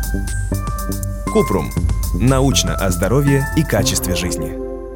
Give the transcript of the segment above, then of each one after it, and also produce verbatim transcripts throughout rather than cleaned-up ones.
Купрум. Научно о здоровье и качестве жизни.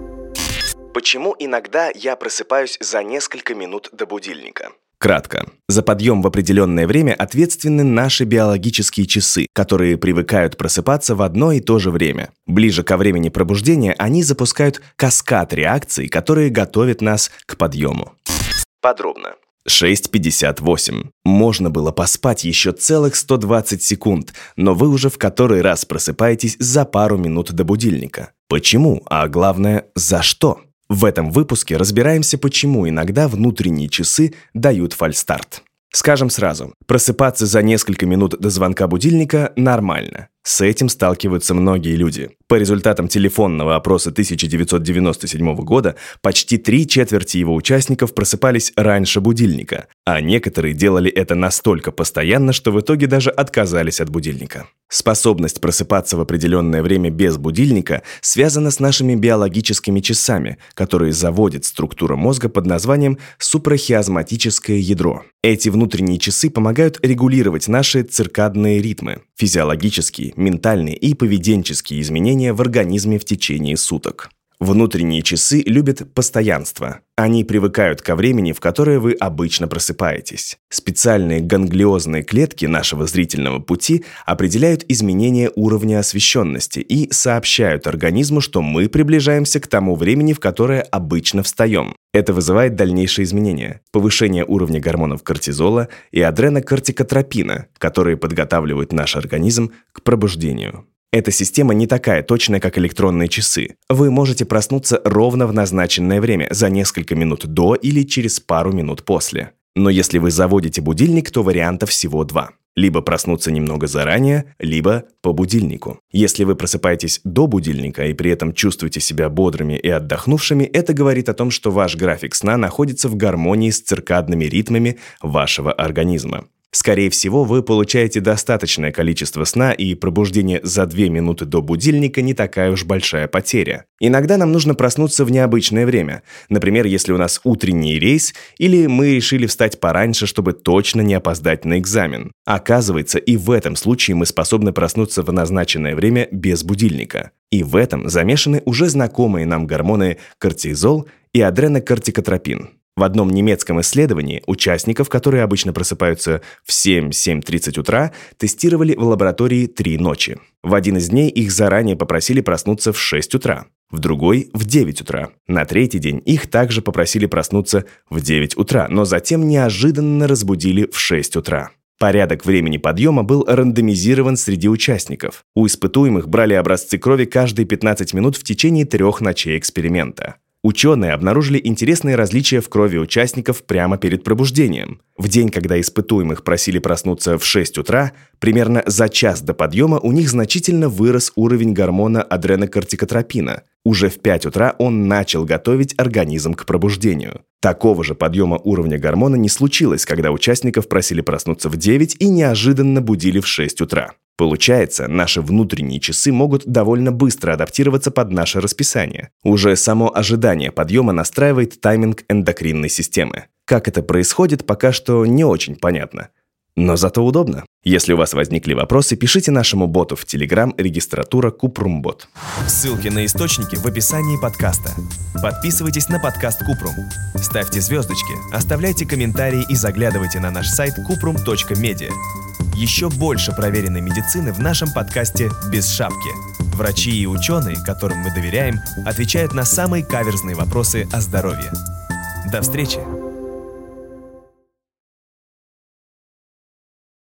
Почему иногда я просыпаюсь за несколько минут до будильника? Кратко. За подъем в определенное время ответственны наши биологические часы, которые привыкают просыпаться в одно и то же время. Ближе ко времени пробуждения они запускают каскад реакций, которые готовят нас к подъему. Подробно. шесть пятьдесят восемь. Можно было поспать еще целых сто двадцать секунд, но вы уже в который раз просыпаетесь за пару минут до будильника. Почему? А главное, за что? В этом выпуске разбираемся, почему иногда внутренние часы дают фальстарт. Скажем сразу, просыпаться за несколько минут до звонка будильника нормально. С этим сталкиваются многие люди. По результатам телефонного опроса тысяча девятьсот девяносто седьмого года почти три четверти его участников просыпались раньше будильника, а некоторые делали это настолько постоянно, что в итоге даже отказались от будильника. Способность просыпаться в определенное время без будильника связана с нашими биологическими часами, которые заводит структура мозга под названием супрахиазматическое ядро. Эти внутренние часы помогают регулировать наши циркадные ритмы, физиологические, ментальные и поведенческие изменения в организме в течение суток. Внутренние часы любят постоянство. Они привыкают ко времени, в которое вы обычно просыпаетесь. Специальные ганглиозные клетки нашего зрительного пути определяют изменения уровня освещенности и сообщают организму, что мы приближаемся к тому времени, в которое обычно встаем. Это вызывает дальнейшие изменения. Повышение уровня гормонов кортизола и адренокортикотропина, которые подготавливают наш организм к пробуждению. Эта система не такая точная, как электронные часы. Вы можете проснуться ровно в назначенное время, за несколько минут до или через пару минут после. Но если вы заводите будильник, то вариантов всего два. Либо проснуться немного заранее, либо по будильнику. Если вы просыпаетесь до будильника и при этом чувствуете себя бодрыми и отдохнувшими, это говорит о том, что ваш график сна находится в гармонии с циркадными ритмами вашего организма. Скорее всего, вы получаете достаточное количество сна, и пробуждение за две минуты до будильника не такая уж большая потеря. Иногда нам нужно проснуться в необычное время. Например, если у нас утренний рейс, или мы решили встать пораньше, чтобы точно не опоздать на экзамен. Оказывается, и в этом случае мы способны проснуться в назначенное время без будильника. И в этом замешаны уже знакомые нам гормоны кортизол и адренокортикотропин. В одном немецком исследовании участников, которые обычно просыпаются в семь-семь тридцать утра, тестировали в лаборатории три ночи. В один из дней их заранее попросили проснуться в шесть утра, в другой – в девять утра. На третий день их также попросили проснуться в девять утра, но затем неожиданно разбудили в шесть утра. Порядок времени подъема был рандомизирован среди участников. У испытуемых брали образцы крови каждые пятнадцать минут в течение трех ночей эксперимента. Ученые обнаружили интересные различия в крови участников прямо перед пробуждением. В день, когда испытуемых просили проснуться в шесть утра, примерно за час до подъема у них значительно вырос уровень гормона адренокортикотропина. Уже в пять утра он начал готовить организм к пробуждению. Такого же подъема уровня гормона не случилось, когда участников просили проснуться в девять и неожиданно будили в шесть утра. Получается, наши внутренние часы могут довольно быстро адаптироваться под наше расписание. Уже само ожидание подъема настраивает тайминг эндокринной системы. Как это происходит, пока что не очень понятно. Но зато удобно. Если у вас возникли вопросы, пишите нашему боту в Telegram, регистратура Купрумбот. Ссылки на источники в описании подкаста. Подписывайтесь на подкаст Купрум. Ставьте звездочки, оставляйте комментарии и заглядывайте на наш сайт купрум точка медиа. Еще больше проверенной медицины в нашем подкасте «Без шапки». Врачи и ученые, которым мы доверяем, отвечают на самые каверзные вопросы о здоровье. До встречи!